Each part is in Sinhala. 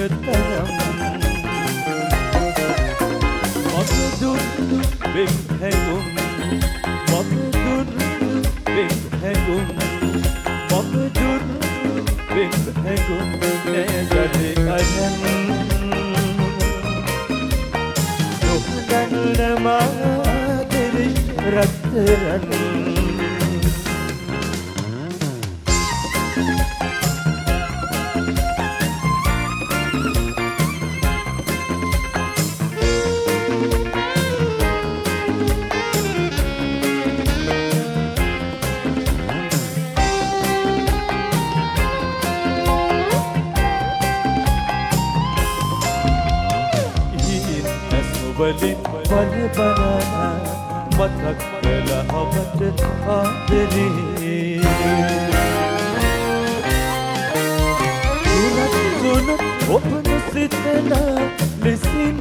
ඔයතරම් මම දුක් වෙම් හැඟුම් මම දුක් වෙම් හැඟුම් මම දුක් වෙම් හැඟුම් නැගලේ අයන් නොදන්න මාතෙරි රත්තරන් වලින් බල බලා මතක් කළා අපට ආදරේ තුනත් ඔබන සිතලා ලෙසින්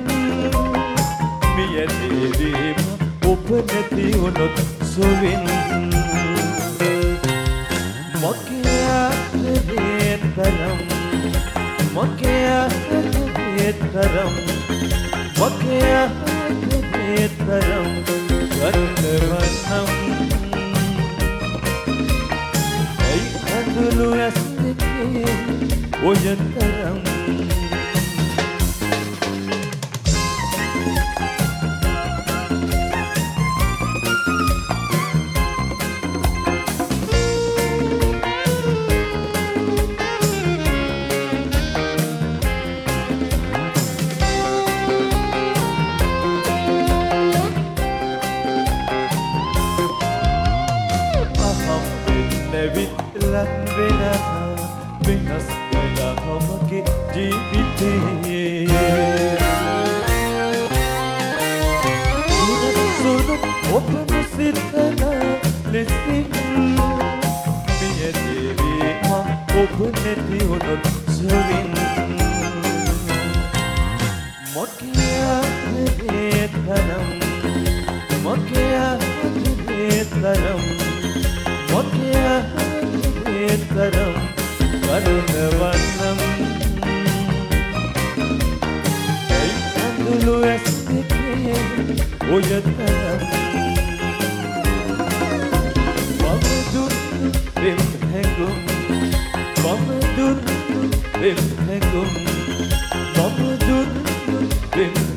මියදීම ඔබ නැති වුණොත් සුවින් මගේ ආදරේ තරම් මගේ ආදරේ තරම් මගේ ආදරේ තරම් ගන්නවනම් ඇයි අඳුළු ඇස් දෙකේ ඔයතරම් විතරක් වෙනවා වෙනස් කළා මගේ ජීවිතේ සුදු ඔබන සිතලා ලෙසින් මියදීවි ඔබ නැති වුණොත් සුවින් මගේ ආදරේ තරම් මගේ ආදරේ තරම් මගේ ආදරේ තරම් කරුණවන්නම් ඇයි අඳුළු ඇස් දෙකේ ඔයතරම් මම දුක් වෙම් හැඟුම් මම දුක් වෙම් හැඟුම් මම දුක් වෙම්